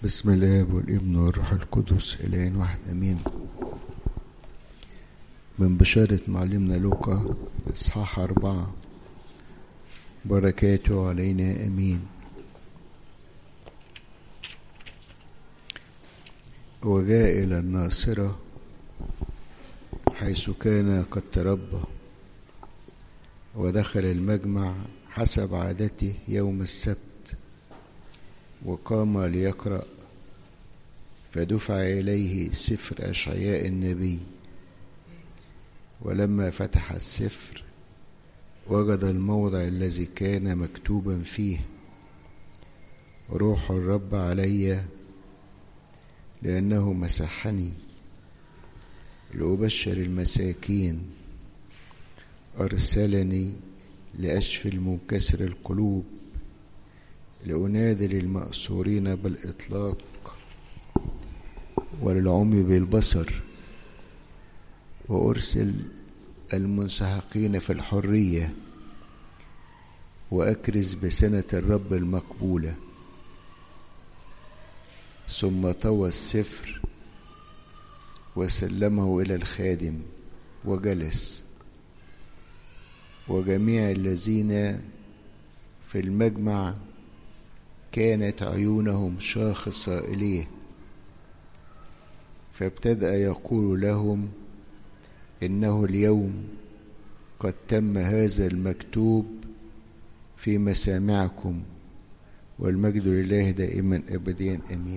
بسم الله والابن والروح القدس إله واحد أمين. من بشارة معلمنا لوقا إصحاح 4 بركاته علينا أمين. وجاء إلى الناصرة حيث كان قد تربى، ودخل المجمع حسب عادته يوم السبت، وقام ليقرأ، فدفع إليه سفر أشعياء النبي. ولما فتح السفر وجد الموضع الذي كان مكتوبا فيه: روح الرب علي، لأنه مسحني لأبشر المساكين، أرسلني لأشفي المنكسر القلوب، لأنادي للمأسورين بالإطلاق، وللعمي بالبصر، وأرسل المنسحقين في الحرية، وأكرز بسنة الرب المقبولة. ثم طوى السفر وسلمه إلى الخادم وجلس، وجميع الذين في المجمع كانت عيونهم شاخصة إليه، فابتدأ يقول لهم: إنه اليوم قد تم هذا المكتوب في مسامعكم، والمجد لله دائما أبديا آمين.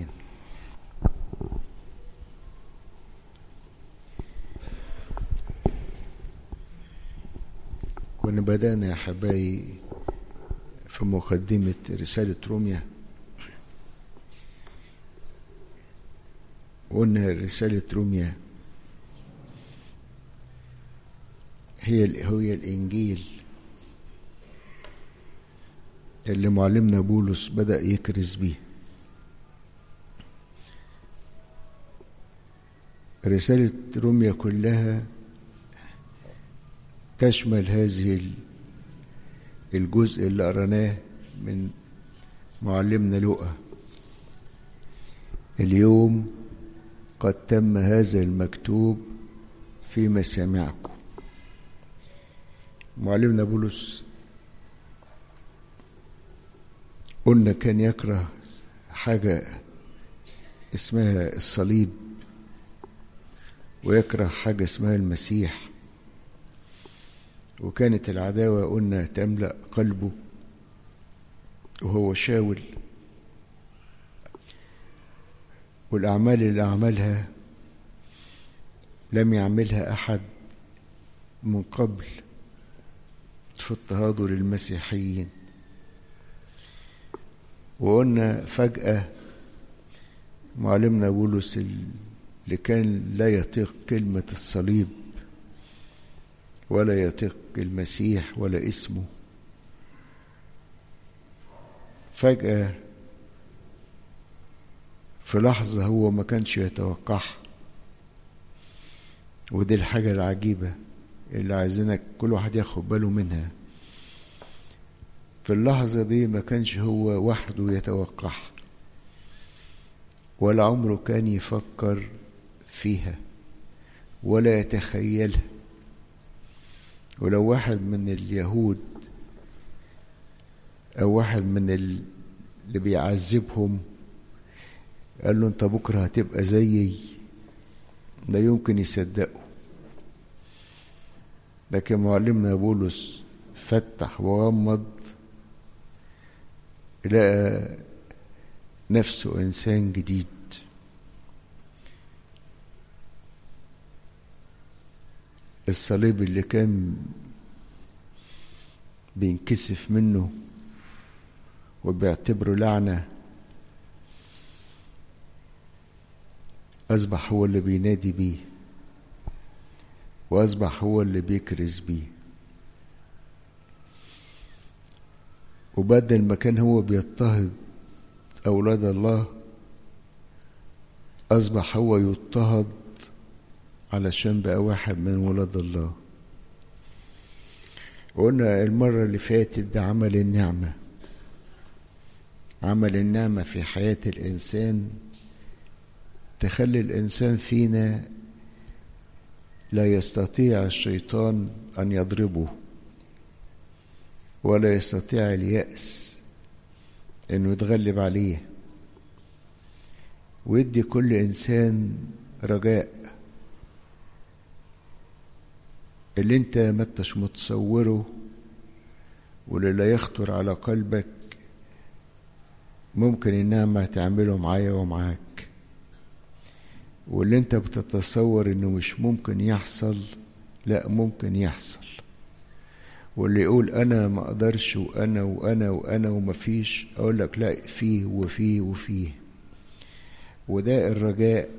كنا بدأنا يا حبايبي في مقدمة رسالة روميا، قلنا رسالة روميا هي الإنجيل اللي معلمنا بولس بدأ يكرز بيه. رسالة روميا كلها تشمل هذه الجزء اللي قرناه من معلمنا لوقا: اليوم قد تم هذا المكتوب في مسامعكم. معلمنا بولس قلنا كان يكره حاجة اسمها الصليب، ويكره حاجة اسمها المسيح، وكانت العداوة قلنا تملأ قلبه وهو شاول، والأعمال اللي عملها لم يعملها أحد من قبل في اضطهاده للمسيحيين. وقلنا فجأة معلمنا بولس اللي كان لا يطيق كلمة الصليب ولا يطيق المسيح ولا اسمه، فجأة في لحظة هو ما كانش يتوقعها. ودي الحاجة العجيبة اللي عايزينك كل واحد ياخد باله منها. في اللحظة دي ما كانش هو وحده يتوقعها، ولا عمره كان يفكر فيها ولا يتخيلها. ولو واحد من اليهود أو واحد من اللي بيعذبهم قال له: أنت بكرة هتبقى زيي، لا يمكن يصدقه. لكن معلمنا بولس فتح وغمض، لقى نفسه إنسان جديد. الصليب اللي كان بينكسف منه وبيعتبره لعنة أصبح هو اللي بينادي بيه، وأصبح هو اللي بيكرز بيه. وبدل ما كان هو بيضطهد أولاد الله، أصبح هو يضطهد علشان بقى واحد من ولاد الله. وقلنا المرة اللي فاتت ده عمل النعمة، عمل النعمة في حياة الإنسان تخلي الإنسان فينا لا يستطيع الشيطان أن يضربه، ولا يستطيع اليأس أنه يتغلب عليه، ويدي كل إنسان رجاء اللي انت ما انتش متصوره واللي لا يخطر على قلبك ممكن النعمة تعمله معايا ومعاك، واللي انت بتتصور انه مش ممكن يحصل لا ممكن يحصل، واللي يقول انا ما اقدرش وانا وانا وانا ومفيش، اقول لك لا، فيه وفيه وفيه. وده الرجاء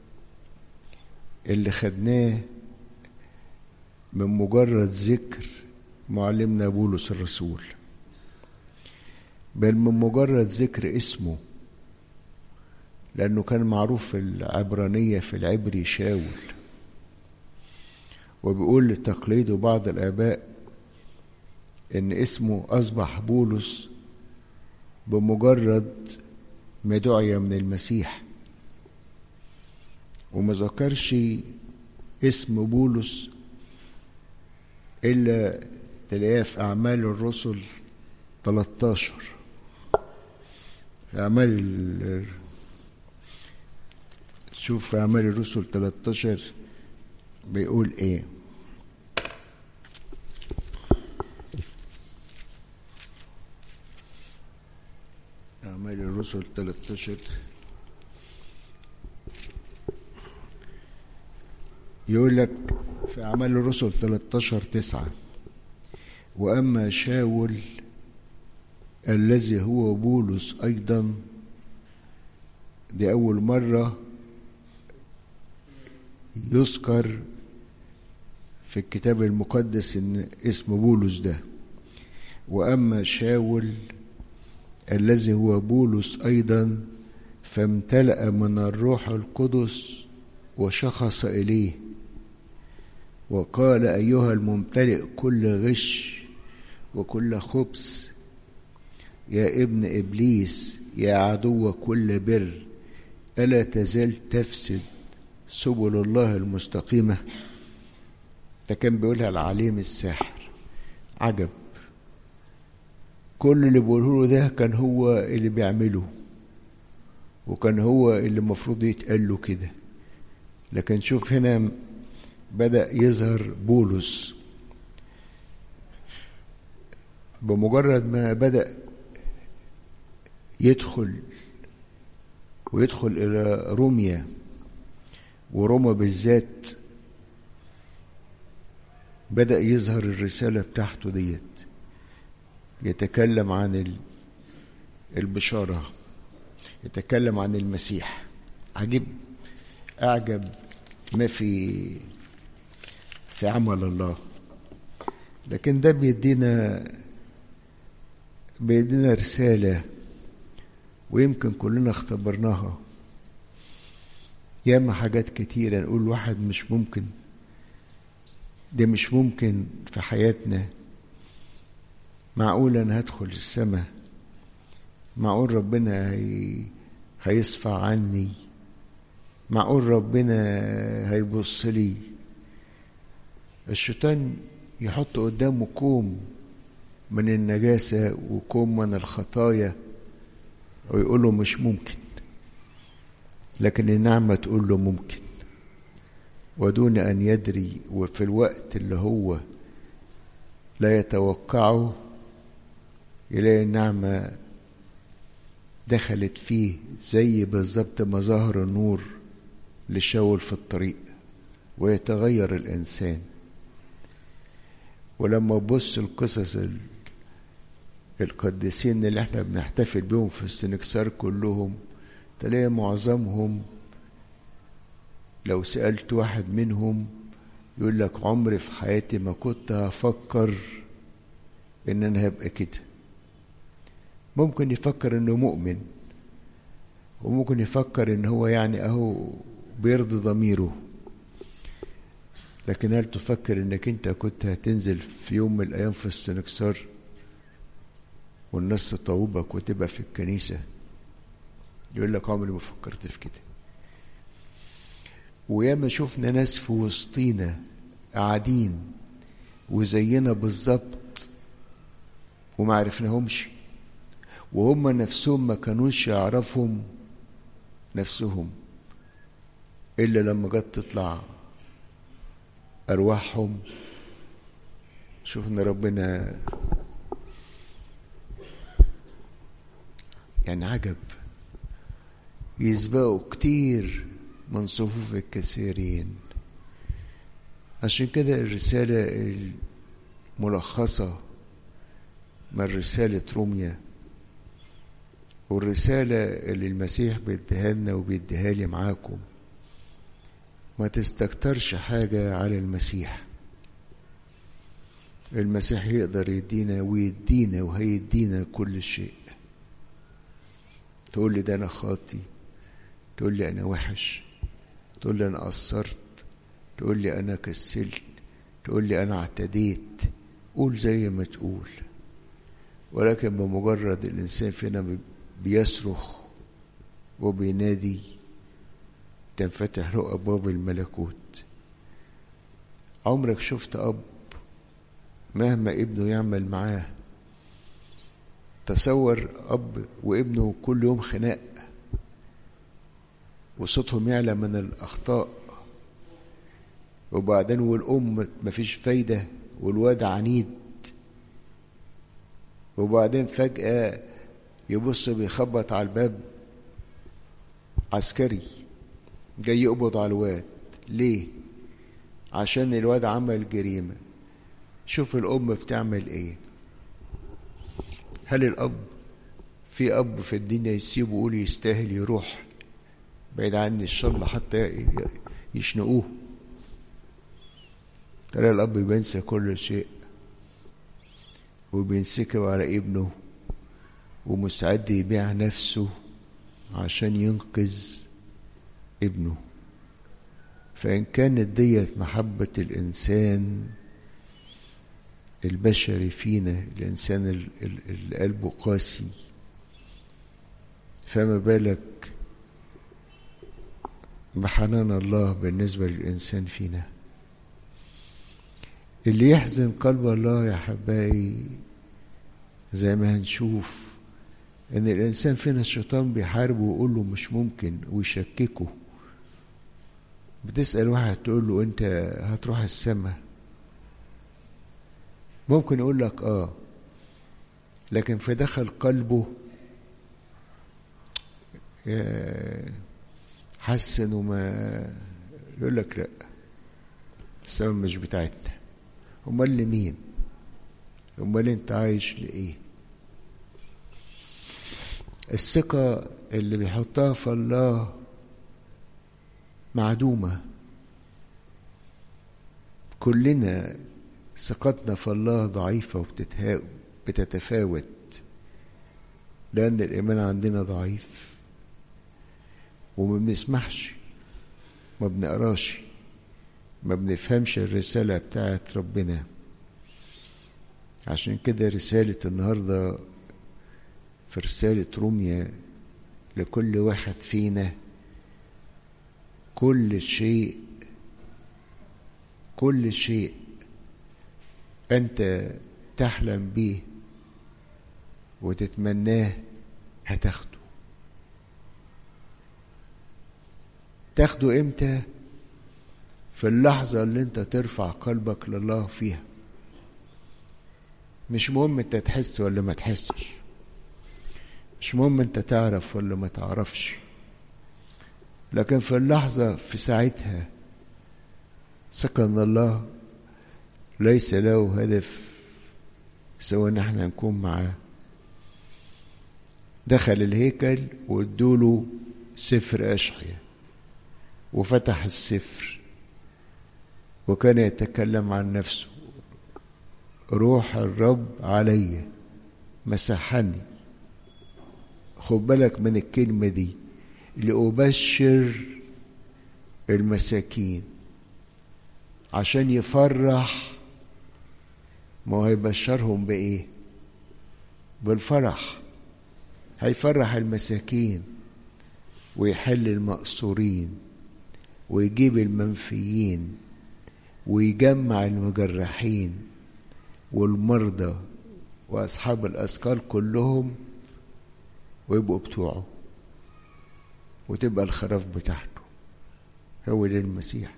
اللي خدناه من مجرد ذكر معلمنا بولس الرسول، بل من مجرد ذكر اسمه، لأنه كان معروف في العبرانية في العبري شاول، وبيقول لتقليد بعض الآباء إن اسمه أصبح بولس بمجرد ما دعي من المسيح، وما ذكرش اسم بولس إلا تلاقيه في أعمال الرسل 13. في أعمال شوف في أعمال الرسل 13 بيقول إيه. أعمال الرسل 13 يقول لك في أعمال الرسل 13:9: وأما شاول الذي هو بولس أيضا، دي أول مرة يذكر في الكتاب المقدس إن اسم بولس ده. وأما شاول الذي هو بولس أيضا فامتلأ من الروح القدس وشخص إليه وقال: أيها الممتلئ كل غش وكل خبث، يا ابن إبليس، يا عدو كل بر، ألا تزال تفسد سبل الله المستقيمة؟ ده كان بيقولها العليم الساحر. عجب، كل اللي بيقوله ده كان هو اللي بيعمله، وكان هو اللي المفروض يتقال له كده. لكن شوف هنا بدأ يظهر بولس بمجرد ما بدأ يدخل إلى روميا، وروما بالذات بدأ يظهر الرسالة بتاعته ديت، يتكلم عن البشارة، يتكلم عن المسيح. أعجب ما في عمل الله. لكن ده بيدينا رسالة، ويمكن كلنا اختبرناها. ياما حاجات كتيرة نقول واحد مش ممكن، ده مش ممكن في حياتنا. معقول أنا هدخل السماء؟ معقول ربنا هيصفى عني؟ معقول ربنا هيبص لي؟ الشيطان يحط قدامه كوم من النجاسة وكوم من الخطايا ويقول له مش ممكن، لكن النعمة تقول له ممكن، ودون أن يدري. وفي الوقت اللي هو لا يتوقعه يلاقي النعمة دخلت فيه، زي بالظبط ما ظهر النور لشاول في الطريق، ويتغير الإنسان. ولما تبص القصص القديسين اللي احنا بنحتفل بهم في السنكسار كلهم، تلاقي معظمهم لو سألت واحد منهم يقول لك عمري في حياتي ما كنت هفكر ان انا هبقى كده. ممكن يفكر انه مؤمن، وممكن يفكر ان هو يعني اهو بيرضي ضميره، لكن هل تفكر انك انت كنت هتنزل في يوم من الايام في السنكسار والناس تطوبك وتبقى في الكنيسة. يقول لك عمري ما فكرت في كده. وياما شفنا ناس في وسطينا قاعدين وزينا بالظبط وما عرفناهمش، وهم نفسهم ما كانوش يعرفهم نفسهم إلا لما جت تطلع أرواحهم. شوفنا ربنا يعني عجب، يسبقوا كتير من صفوف الكثيرين. عشان كده الرسالة الملخصة من رسالة روميا، والرسالة اللي المسيح بيديها لنا وبيديها لي معاكم، ما تستكترش حاجة على المسيح. المسيح يقدر يدينا ويدينا وهيدينا كل شيء. تقول لي ده أنا خاطي، تقول لي أنا وحش، تقول لي أنا قصرت، تقول لي أنا كسلت، تقول لي أنا اعتديت، قول زي ما تقول. ولكن بمجرد الإنسان فينا بيصرخ وبينادي تنفتح له أبواب الملكوت. عمرك شفت أب مهما ابنه يعمل معاه، تصور أب وابنه كل يوم خناق وصوتهم يعلى من الأخطاء، وبعدين والأم مفيش فايدة والواد عنيد، وبعدين فجأة يبص بيخبط على الباب عسكري جاي يقبض على الواد. ليه؟ عشان الواد عمل جريمة. شوف الأم بتعمل ايه. هل الأب في أب في الدنيا يسيبه ويقول يستاهل يروح بعيد عني الشر حتى يشنقوه؟ ترى الأب بينسى كل شيء وبينسكب على ابنه ومستعد يبيع نفسه عشان ينقذ ابنه. فإن كانت ديت محبة الإنسان البشري فينا، الإنسان اللي قلبه قاسي، فما بالك بحنان الله بالنسبة للإنسان فينا. اللي يحزن قلب الله يا حبايبي زي ما هنشوف ان الانسان فينا الشيطان بيحاربه ويقول له مش ممكن ويشككه. بتسأل واحد تقول له انت هتروح السماء، ممكن يقول لك لكن في داخل قلبه حس انه ما، يقول لك لا السماء مش بتاعتنا. امال لمين؟ امال انت عايش لايه؟ الثقة اللي بيحطها في الله معدومة. كلنا ثقتنا في الله ضعيفة وبتتفاوت، لأن الإيمان عندنا ضعيف وما بنسمحش، ما بنقراش، ما بنفهمش الرسالة بتاعت ربنا. عشان كده رسالة النهاردة في رسالة روميا لكل واحد فينا، كل شيء أنت تحلم به وتتمناه هتاخده. تاخده امتى؟ في اللحظة اللي انت ترفع قلبك لله فيها. مش مهم انت تحس ولا ما تحسش، مش مهم انت تعرف ولا ما تعرفش، لكن في اللحظة في ساعتها سكن الله ليس له هدف سوى ان احنا نكون معاه. دخل الهيكل وادوله سفر أشعيا وفتح السفر وكان يتكلم عن نفسه: روح الرب علي مسحني. خد بالك من الكلمة دي، لأبشر المساكين، عشان يفرح. ما هو هيبشرهم بإيه؟ بالفرح، هيفرح المساكين ويحل المقصورين ويجيب المنفيين ويجمع المجرحين والمرضى وأصحاب الأثقال كلهم ويبقوا بتوعه، وتبقى الخراف بتاعته. هو ده المسيح.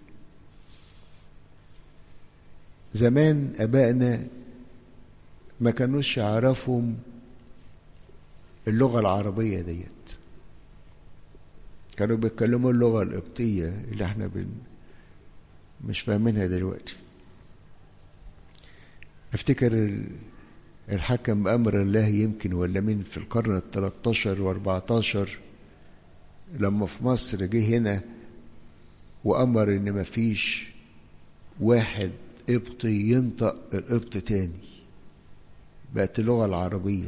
زمان أبائنا ما كانوش يعرفوا اللغة العربية ديت، كانوا بيتكلموا اللغة القبطية اللي احنا مش فاهمينها دلوقتي. افتكر الحكم بأمر الله يمكن ولا مين في القرن 13 و14 لما في مصر جه هنا وأمر إن مفيش واحد قبطي ينطق القبط تاني، بقت اللغة العربية،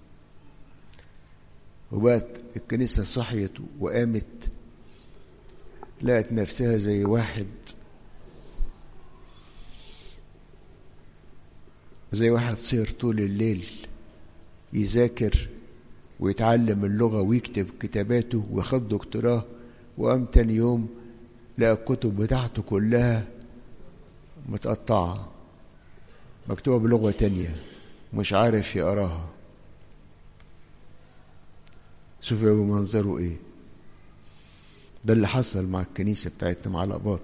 وبقت الكنيسة صحيت وقامت، لقت نفسها زي واحد سير طول الليل يذاكر ويتعلم اللغة ويكتب كتاباته وياخد دكتوراه، وقام تاني يوم لقى الكتب بتاعته كلها متقطعة مكتوبة بلغة تانية مش عارف يقراها. شوف يا ابو منظره ايه. ده اللي حصل مع الكنيسة بتاعتنا مع الأقباط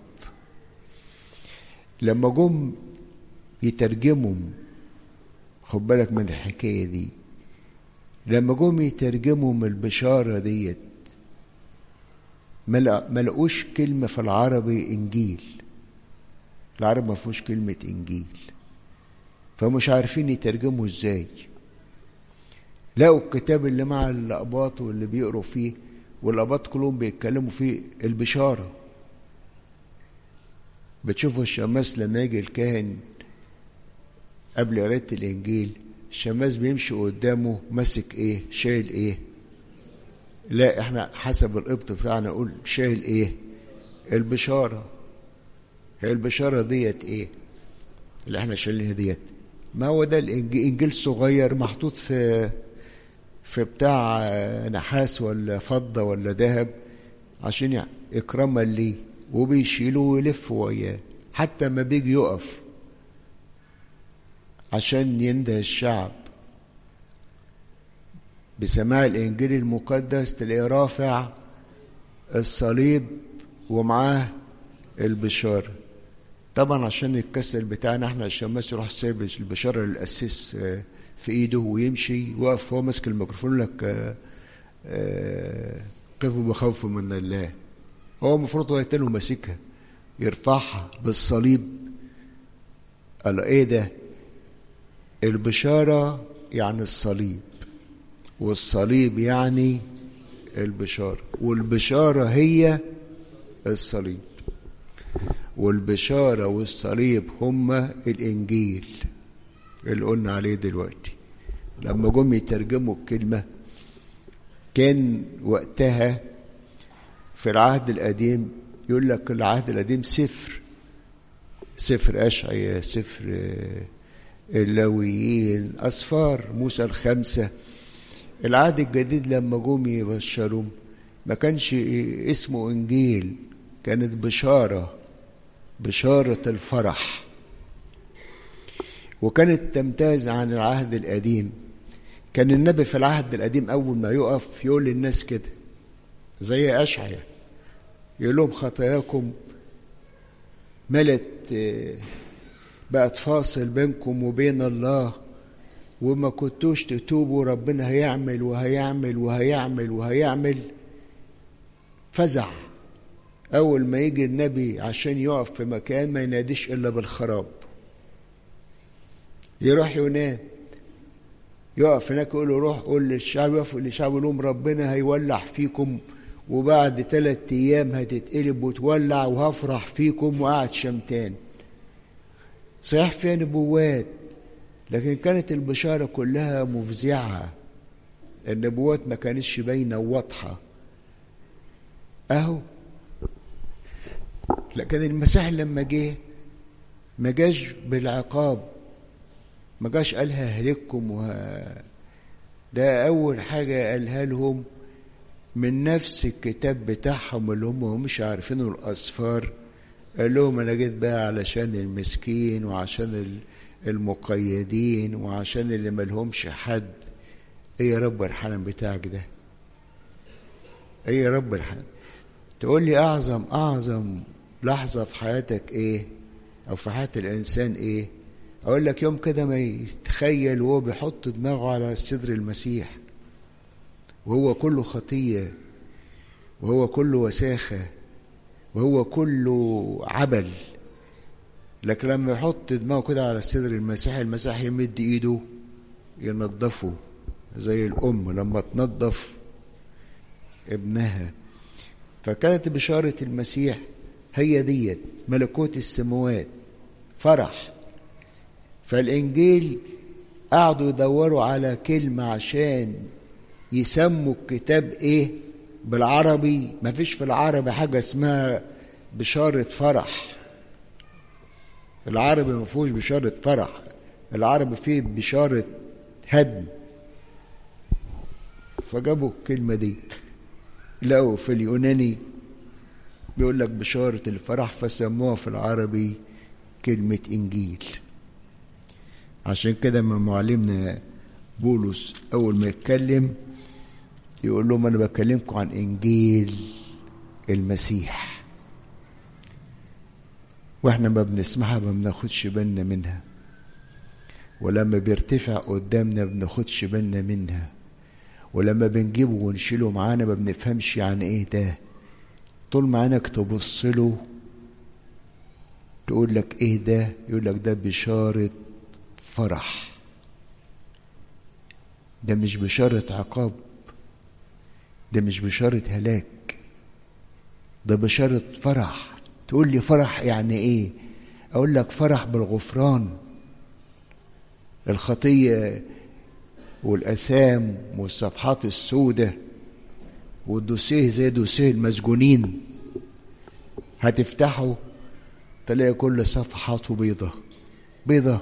لما جم يترجموا. خد بالك من الحكاية دي، لما جم يترجموا من البشارة ديت ما لقوش كلمة في العربي إنجيل. العرب ما فيهوش كلمة إنجيل، فمش عارفين يترجموا إزاي. لقوا الكتاب اللي مع الأقباط واللي بيقروا فيه، والأقباط كلهم بيتكلموا فيه البشارة. بتشوفوا الشماس لما يجي الكاهن قبل قراءة الإنجيل، الشماس بيمشي قدامه ماسك إيه؟ شايل إيه؟ لا، إحنا حسب القبط بتاعنا نقول شايل إيه؟ البشارة. هي البشارة ديت إيه؟ اللي إحنا شايلينها ديت، ما هو ده الإنجيل. إنجيل صغير محطوط في بتاع نحاس ولا فضة ولا ذهب عشان يعني إكراما ليه، وبيشيلوه ويلفوا وياه. حتى ما بيجي يقف عشان ينده الشعب بسماع الإنجيل المقدس تلاقيه رافع الصليب ومعاه البشارة. طبعا عشان الكسل بتاعنا احنا الشماس يروح سايب البشارة للقسيس في ايده ويمشي وقف هو ماسك الميكروفون لك قفوا بخوف من الله. هو المفروض هو يتنه ماسكها يرفعها بالصليب. قال ايه ده؟ البشارة يعني الصليب، والصليب يعني البشارة، والبشارة هي الصليب، والبشارة والصليب هما الإنجيل اللي قلنا عليه دلوقتي. لما جم يترجموا الكلمة كان وقتها في العهد القديم يقول لك العهد القديم سفر أشعياء، سفر اللاويين، أسفار موسى الخمسة. العهد الجديد لما جم يبشروا ما كانش اسمه إنجيل، كانت بشارة الفرح، وكانت تمتاز عن العهد القديم. كان النبي في العهد القديم أول ما يقف يقول للناس كده زي أشعياء، يقول لهم خطاياكم ملت، بقت فاصل بينكم وبين الله، وما كنتوش تتوبوا ربنا هيعمل وهيعمل وهيعمل وهيعمل. فزع أول ما يجي النبي عشان يقف في مكان ما يناديش إلا بالخراب، يروح ينام يقف هناك يقول له روح قول للشعب، يقف للشعب يقول لهم ربنا هيولع فيكم، وبعد 3 أيام هتتقلب وتولع وهفرح فيكم، وقعد شمتان. صحيح فيها نبوات، لكن كانت البشارة كلها مفزعة. النبوات ما كانتش باينة وواضحة أهو. لكن المسيح لما جه ما جاش بالعقاب، ما جاش قالها هلككم ده أول حاجة قالها لهم من نفس الكتاب بتاعهم اللي هم مش عارفينه الأسفار. قال لهم أنا جيت بقى علشان المسكين وعشان المقيدين وعشان اللي ملهمش حد. ايه يا رب الحنان بتاعك ده؟ ايه يا رب الحنان؟ تقول لي اعظم لحظة في حياتك ايه؟ او في حياة الانسان ايه؟ اقول لك يوم كده ما يتخيل وهو بيحط دماغه على صدر المسيح وهو كله خطية وهو كله وساخة وهو كله عبل، لكن لما يحط دماغه كده على صدر المسيح، المسيح يمد ايده ينظفه زي الام لما تنظف ابنها. فكانت بشارة المسيح هي ديت ملكوت السماوات، فرح. فالإنجيل قعدوا يدوروا على كلمة عشان يسموا الكتاب ايه بالعربي. ما فيش في العربي حاجة اسمها بشارة فرح. العربي ما فيهوش بشارة فرح، العربي فيه بشارة هدم. فجابوا الكلمة دي، لقوا في اليوناني بيقول لك بشارة الفرح، فسموها في العربي كلمة إنجيل. عشان كده ما معلمنا بولس أول ما يتكلم يقول لهم أنا بكلمكم عن إنجيل المسيح، وإحنا ما بنسمعها ما بناخدش بالنا منها، ولما بيرتفع قدامنا ما بناخدش بالنا منها، ولما بنجيبه ونشيله معانا ما بنفهمش يعني إيه ده. طول ما عينك تبص له تقول لك إيه ده؟ يقول لك ده بشارة فرح، ده مش بشارة عقاب، ده مش بشارة هلاك، ده بشارة فرح. تقول لي فرح يعني ايه؟ اقول لك فرح بالغفران، الخطية والأثام والصفحات السوداء والدوسيه زي دوسيه المسجونين، هتفتحه تلاقي كل صفحاته بيضة بيضة،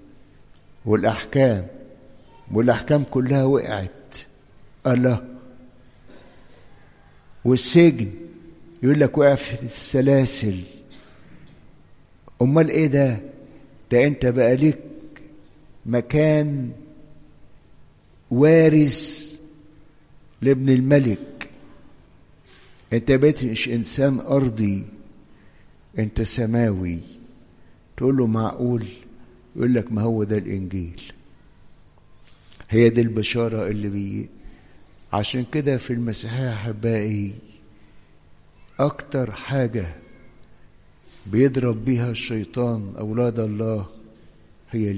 والأحكام كلها وقعت. الله. والسجن يقول لك وقع في السلاسل. امال ايه ده؟ ده انت بقى ليك مكان وارث لابن الملك. انت بقيت مش انسان ارضي، انت سماوي. تقول له معقول؟ يقول لك ما هو ده الانجيل، هي دي البشارة اللي عشان كده في المسيحية أحبائي أكتر حاجة بيضرب بيها الشيطان أولاد الله هي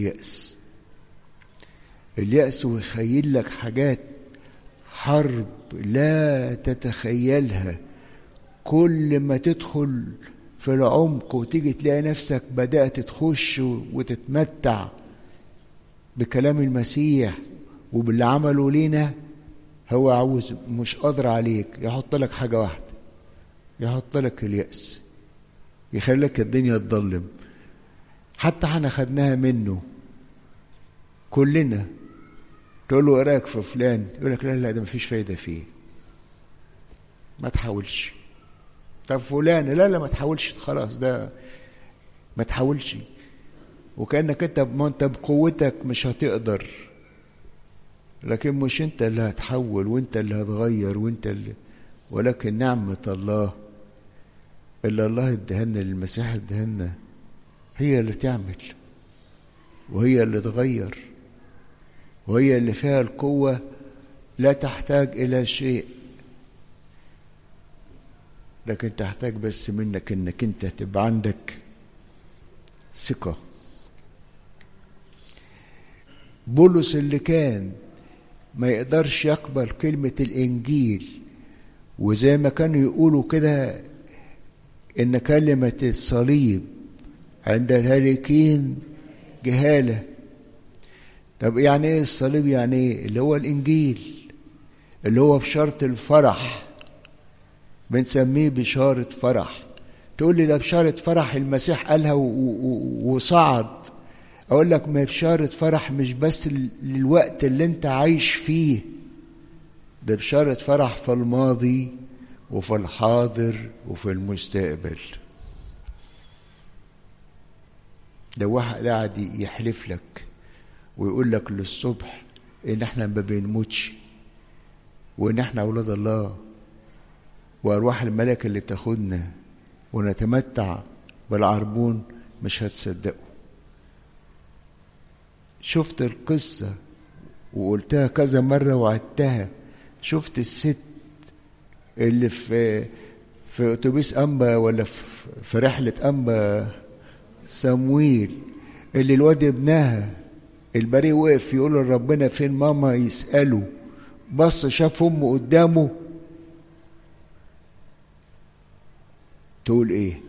اليأس، ويخيل لك حاجات حرب لا تتخيلها. كل ما تدخل في العمق وتيجي تلاقي نفسك بدأت تخش وتتمتع بكلام المسيح وباللي عمله لينا، هو عاوز مش قادر عليك يحط لك حاجة واحدة، يحط لك اليأس، يخليك الدنيا تضلم. حتى احنا خدناها منه كلنا. تقول له ايه رايك في فلان؟ يقول لك لا ده مفيش فايدة فيه، ما تحاولش. طب فلان لا ما تحاولش، خلاص ده ما تحاولش. وكأنك انت بقوتك مش هتقدر، لكن مش انت اللي هتحول وانت اللي هتغير ولكن نعمة الله اللي الله ادهنا للمسيح ادهنا هي اللي تعمل، وهي اللي تغير، وهي اللي فيها القوة، لا تحتاج إلى شيء، لكن تحتاج بس منك انك انت تبقى عندك ثقة. بولس اللي كان ما يقدرش يقبل كلمة الإنجيل، وزي ما كانوا يقولوا كده إن كلمة الصليب عند الهالكين جهالة. طب يعني إيه الصليب؟ يعني إيه؟ اللي هو الإنجيل، اللي هو بشارة الفرح، بنسميه بشارة فرح. تقول لي ده بشارة فرح المسيح قالها وصعد. اقول لك ما بشارة فرح مش بس للوقت اللي انت عايش فيه، ده بشارة فرح في الماضي وفي الحاضر وفي المستقبل. ده واحد قاعد يحلف لك ويقول لك للصبح ان احنا ما بنموتش وان احنا اولاد الله وارواح الملائكه اللي بتاخدنا ونتمتع بالعربون، مش هتصدقوا. شفت القصه وقلتها كذا مره وعدتها. شفت الست اللي في اتوبيس انبا ولا في رحله انبا صمويل، اللي الواد ابنها البريء وقف يقول لربنا فين ماما، يسأله، بص شاف امه قدامه. تقول ايه؟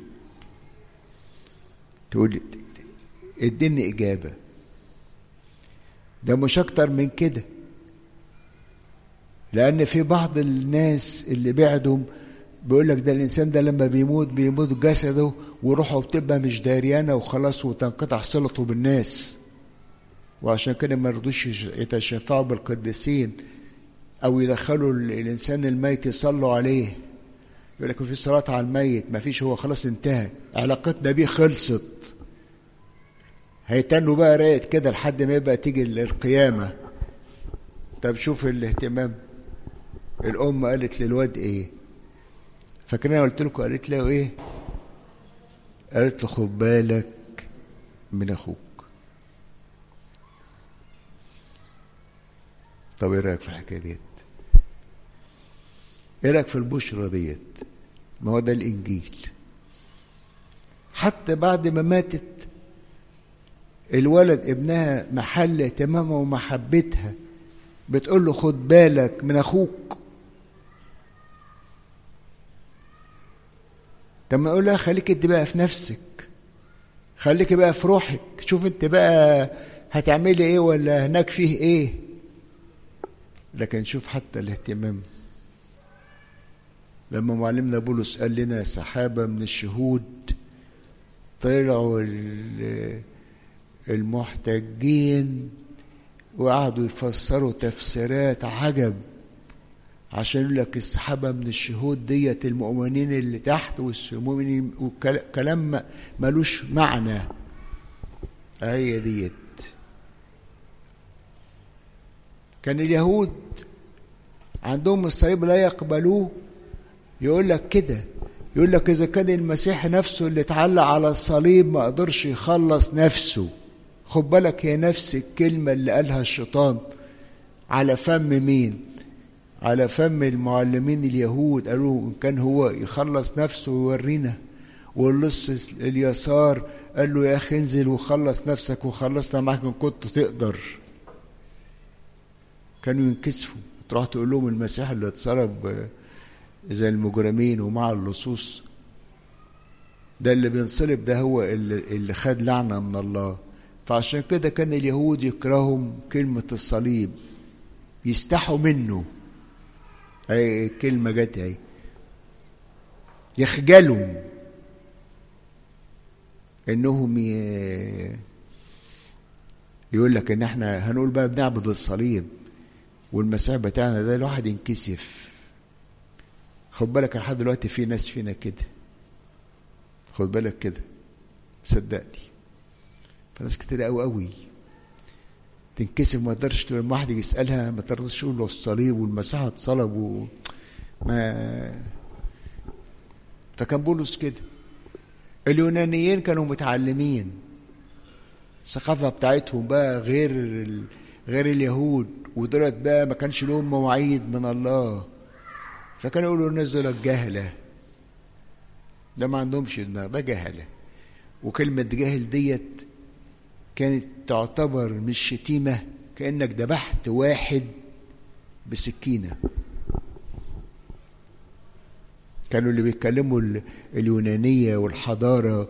تقول اديني اجابة. ده مش اكتر من كده، لان في بعض الناس اللي بعدهم بيقول لك ده الانسان ده لما بيموت جسده وروحه بتبقى مش داريانه وخلاص، وتنقطع صلته بالناس، وعشان كده ما رضوش يتشفعوا بالقديسين او يدخلوا الانسان الميت يصلوا عليه. يقول لك في صلاه على الميت، ما فيش، هو خلاص انتهى، علاقتنا بيه خلصت. هيتنوا بقى رايت كده لحد ما يبقى تيجي القيامه. طب شوف الاهتمام. الام قالت للواد ايه؟ فاكرين قلت لكم قالت له ايه؟ قالت له خد بالك من اخوك. طب ايه رايك في الحكايه ديت؟ ايه رايك في البشرى ديت؟ ما هو ده الانجيل. حتى بعد ما ماتت الولد ابنها محل اهتمامها ومحبتها بتقول له خد بالك من اخوك. طب ما اقول لها خليك انت بقى في نفسك، خليك بقى في روحك، شوف انت بقى هتعملي ايه ولا هناك فيه ايه. لكن شوف حتى الاهتمام. لما معلمنا بولس قال لنا سحابة من الشهود طلعوا المحتجين وقعدوا يفسروا تفسيرات عجب، عشان يقول لك السحابة من الشهود ديت المؤمنين اللي تحت والمؤمنين، وكلام ملوش معنى. هي ديت. كان اليهود عندهم الصليب لا يقبلوه. يقول لك كده، يقول لك إذا كان المسيح نفسه اللي اتعلق على الصليب ما قدرش يخلص نفسه. خد بالك، هي نفس الكلمة اللي قالها الشيطان على فم مين؟ على فم المعلمين اليهود. قالوا إن كان هو يخلص نفسه ويورينا. واللص اليسار قال له يا أخي انزل وخلص نفسك وخلصنا معاك إن كنت تقدر. كانوا ينكسفوا. تروح تقول لهم المسيح اللي اتصلب زي المجرمين ومع اللصوص، ده اللي بينصلب ده هو اللي خد لعنة من الله. فعشان كده كان اليهود يكرههم كلمة الصليب، يستحوا منه. اي كلمة جت اهي، يخجلوا انهم يقول لك ان احنا هنقول بقى بنعبد الصليب والمسيح بتاعنا ده. الواحد ينكسف. خد بالك لحد دلوقتي في ناس فينا كده، خد بالك كده صدقني. فناس كتير قوي قوي تنكسف، ما تقدرش تقول. واحد يسألها ما تقدرش تقول له الصليب والمسيح اتصلب ما. فكان بولس كده. اليونانيين كانوا متعلمين، الثقافة بتاعتهم بقى غير اليهود، ودولت بقى ما كانش لهم مواعيد من الله. فكانوا يقولوا الناس دول الجهلة، ده ما عندهمش دماغ، ده جهلة. وكلمة جاهل ديت كانت تعتبر مش شتيمة، كأنك ذبحت واحد بسكينة. كانوا اللي بيتكلموا اليونانية والحضارة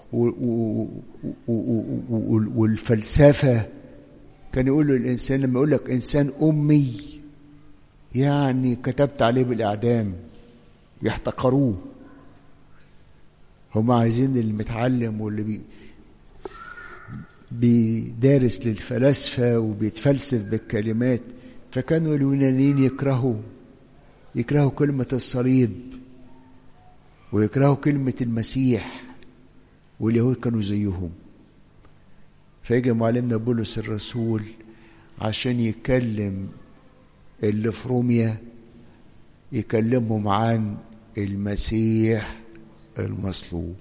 والفلسفة كان يقولوا الإنسان، لما يقول لك إنسان أمي يعني كتبت عليه بالإعدام، يحتقروه. هم عايزين المتعلم واللي بيدارس للفلاسفة وبيتفلسف بالكلمات، فكانوا اليونانيين يكرهوا كلمة الصليب ويكرهوا كلمة المسيح، واليهود كانوا زيهم. فيجي معلمنا بولس الرسول عشان يكلم اللي في روميا يكلمهم عن المسيح المصلوب.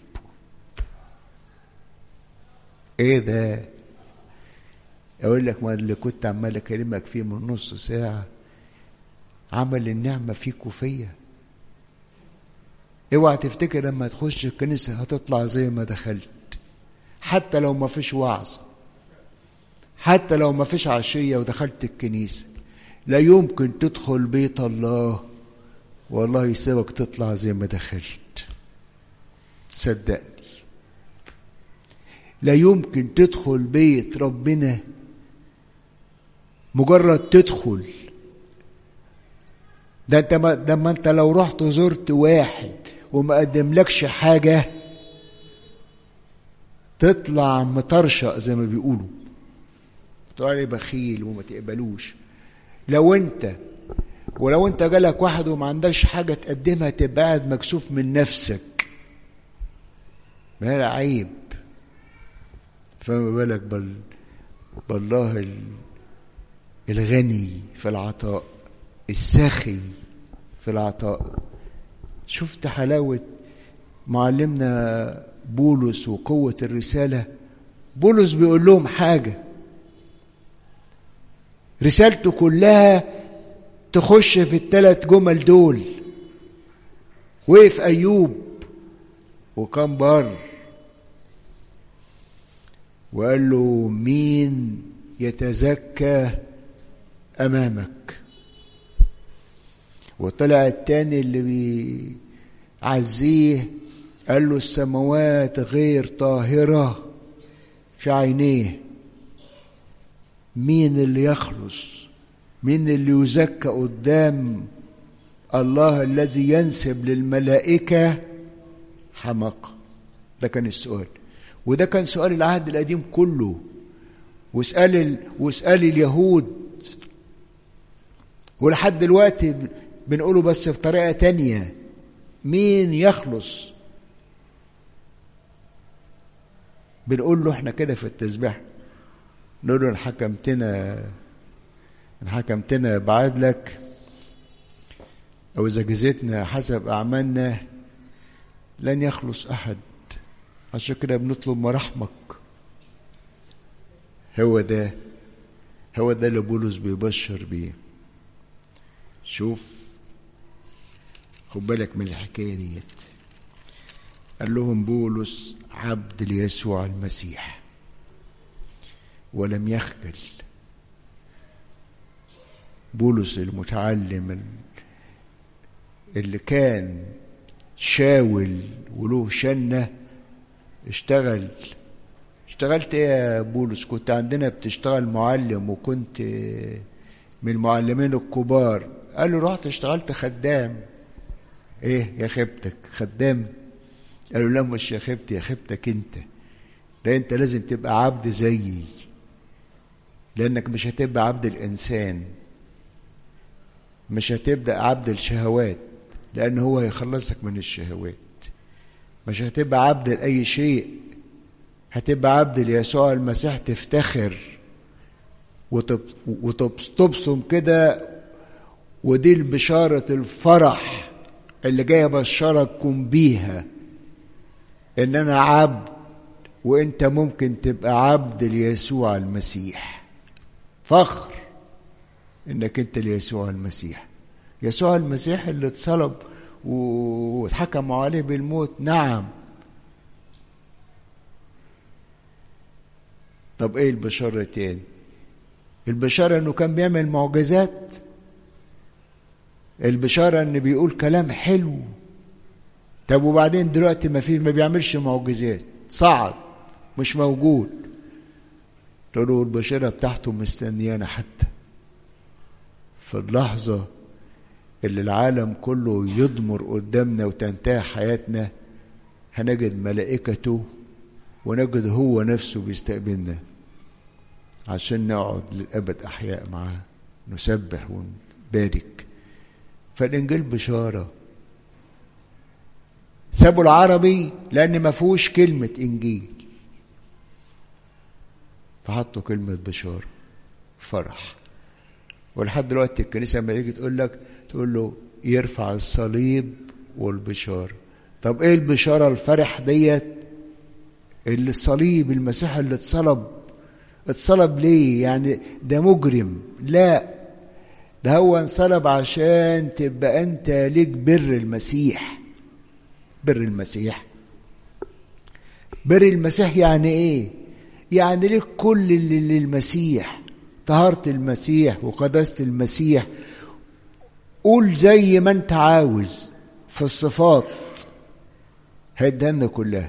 ايه ده؟ اقول لك ما اللي كنت عمال اكلمك فيه من نص ساعة عمل النعمة فيك وفيا. اوعى تفتكر لما تخش الكنيسة هتطلع زي ما دخلت، حتى لو ما فيش وعظ، حتى لو ما فيش عشية ودخلت الكنيسة، لا يمكن تدخل بيت الله والله يسيبك تطلع زي ما دخلت. صدقني لا يمكن تدخل بيت ربنا مجرد تدخل. ده ما انت لو رحت وزرت واحد وما قدملكش حاجة تطلع مطرشق زي ما بيقولوا، تقول عليه بخيل وما تقبلوش. لو انت جالك واحد وما عندكش حاجة تقدمها تبقى قاعد مكسوف من نفسك، ما هي عيب. فما بالك بالله الغني في العطاء، السخي في العطاء. شفت حلاوة معلمنا بولس وقوة الرسالة. بولس بيقول لهم حاجة، رسالته كلها تخش في ال3 جمل دول. وقف أيوب وكان بر وقال له مين يتزكى أمامك؟ وطلع التاني اللي بيعزيه قال له السماوات غير طاهرة في عينيه. مين اللي يخلص؟ مين اللي يزكى قدام الله الذي ينسب للملائكة حماقة؟ ده كان السؤال، وده كان سؤال العهد القديم كله، واسأل اليهود، ولحد دلوقتي بنقوله بس بطريقة تانية. مين يخلص؟ بنقول له احنا كده في التسبيح، نقول له إن حكمتنا بعدلك، أو إذا جزيتنا حسب أعمالنا لن يخلص أحد. عشان كده بنطلب مراحمك. هو ده اللي بولس بيبشر بيه. شوف، خد بالك من الحكاية ديت. قال لهم بولس عبد ليسوع المسيح ولم يخجل. بولس المتعلم اللي كان شاول وله شنة اشتغلت ايه يا بولس؟ كنت عندنا بتشتغل معلم وكنت من المعلمين الكبار. قال له رحت اشتغلت خدام. ايه يا خيبتك خدام؟ قال له لا مش يا خيبتي، يا خيبتك انت. لا انت لازم تبقى عبد زيي، لانك مش هتبقى عبد الانسان، مش هتبقى عبد الشهوات لان هو هيخلصك من الشهوات. مش هتبقى عبد لأي شيء، هتبقى عبد ليسوع المسيح. تفتخر وتبصم كده. ودي البشارة الفرح اللي جاي بشركم بيها، ان انا عبد وانت ممكن تبقى عبد ليسوع المسيح. فخر انك انت ليسوع المسيح. يسوع المسيح اللي اتصلب واتحكم عليه بالموت، نعم. طب ايه البشارة تاني؟ البشارة انه كان بيعمل معجزات، البشارة انه بيقول كلام حلو. طب وبعدين دلوقتي ما بيعملش معجزات، صعد مش موجود. تقولوا البشارة بتاعته مستنيانا حتى في اللحظة اللي العالم كله يضمر قدامنا وتنتهي حياتنا، هنجد ملائكته ونجد هو نفسه بيستقبلنا. عشان نقعد للأبد أحياء معاه نسبح ونبارك. فالإنجيل بشارة. سابوا العربي لأن ما فيهوش كلمة إنجيل، فحطوا كلمة بشارة، فرح. ولحد دلوقتي الكنيسة لما تيجي تقول له يرفع الصليب والبشارة. طب ايه البشارة الفرح ديت؟ اللي الصليب، المسيح اللي اتصلب ليه؟ يعني ده مجرم؟ لا، ده هو انصلب عشان تبقى انت ليك بر المسيح. بر المسيح، بر المسيح يعني ايه؟ يعني ليك كل اللي للمسيح، طهارة المسيح وقداسة المسيح. قول زي ما انت عاوز في الصفات، هيدهن كلها.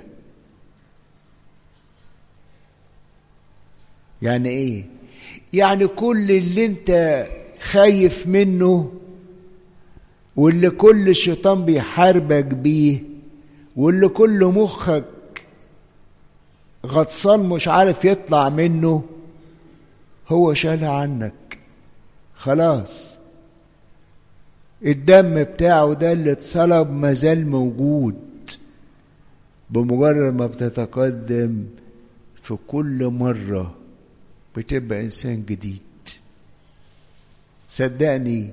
يعني ايه؟ يعني كل اللي انت خايف منه، واللي كل الشيطان بيحاربك بيه، واللي كل مخك غطسان مش عارف يطلع منه، هو شالها عنك خلاص. الدم بتاعه ده اللي اتصلب مازال موجود. بمجرد ما بتتقدم في كل مرة بتبقى إنسان جديد. صدقني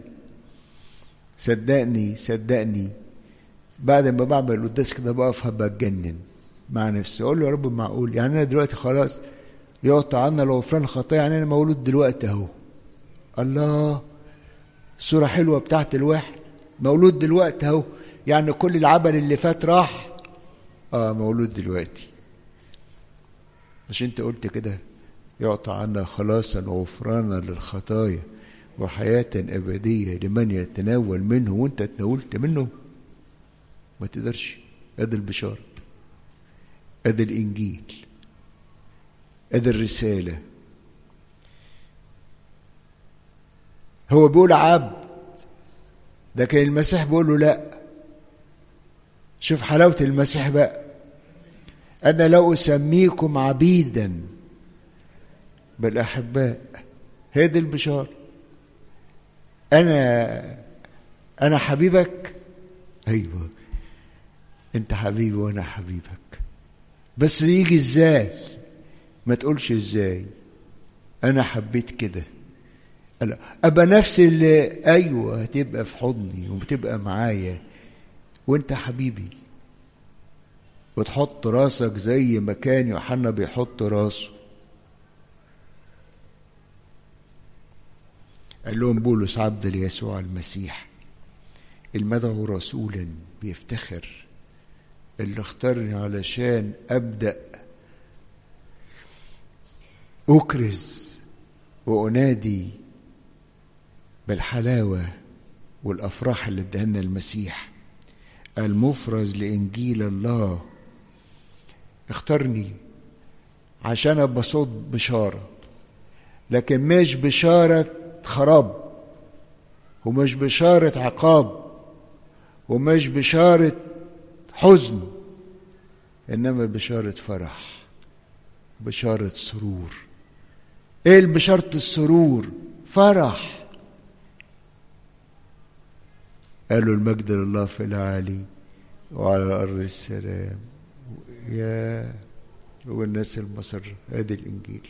صدقني صدقني، بعد ما بعمل القداس كده بقف هبقى اتجنن مع نفسي، اقول له يا رب معقول؟ يعني انا دلوقتي خلاص يقطع عنا لو غفران خطايا؟ يعني انا مولود دلوقتي اهو. الله، صورة حلوة بتاعت الواحد، مولود دلوقتي اهو. يعني كل العمل اللي فات راح، مولود دلوقتي. مش انت قلت كده؟ يقطع عنا خلاصا وغفرانا للخطايا وحياة أبدية لمن يتناول منه، وانت تناولت منه. ما تقدرش. ادي البشارة، ادي الإنجيل، ادي الرسالة. هو بيقول عبد، لكن المسيح بيقول له لا. شوف حلاوة المسيح بقى. أنا لا أسميكم عبيدا بل أحباء. هي دي البشارة. أنا حبيبك. أيوة، أنت حبيبي وأنا حبيبك. بس يجي إزاي؟ ما تقولش إزاي. أنا حبيت كده، أبقى نفس اللي أيوة هتبقى في حضني وبتبقى معايا وأنت حبيبي، وتحط راسك زي ما كان يوحنا بيحط راسه. قال لهم بولس عبد ليسوع المسيح المدعو رسولا، بيفتخر، اللي اختارني علشان أبدأ أكرز وأنادي بالحلاوة والأفراح اللي ادهنا المسيح، المفرز لإنجيل الله. اختارني عشان أبقى صوت بشارة، لكن مش بشارة خراب، ومش بشارة عقاب، ومش بشارة حزن، إنما بشارة فرح، بشارة سرور. إيه البشارة السرور؟ فرح. قالوا المجد لله في العالي وعلى الأرض السلام. يا والناس المصر. هذا الإنجيل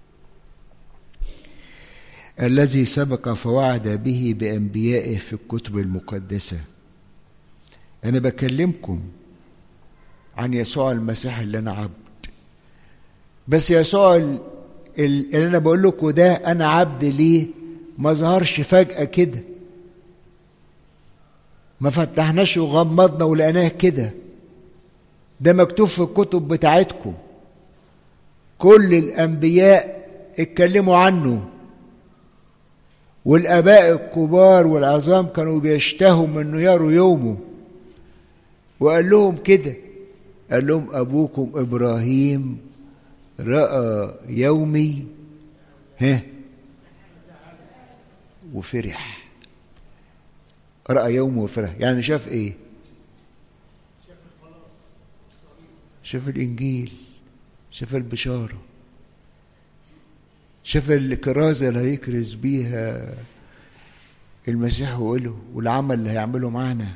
الذي سبق فوعد به بأنبيائه في الكتب المقدسة. أنا بكلمكم عن يسوع المسيح اللي أنا عبد. بس يسوع اللي أنا بقول لكم ده أنا عبد ليه ما ظهرش فجأة كده، ما فتحناش وغمضنا ولقناه كده. ده مكتوب في الكتب بتاعتكم. كل الأنبياء اتكلموا عنه، والآباء الكبار والعظام كانوا بيشتهوا انه يروا يومه. وقال لهم كده، قال لهم أبوكم إبراهيم رأى يومي وفرح. رأى يومه وفرح، يعني شاف ايه؟ شاف الإنجيل، شاف البشارة، شاف الكرازة اللي هيكرز بيها المسيح وقوله والعمل اللي هيعمله معانا.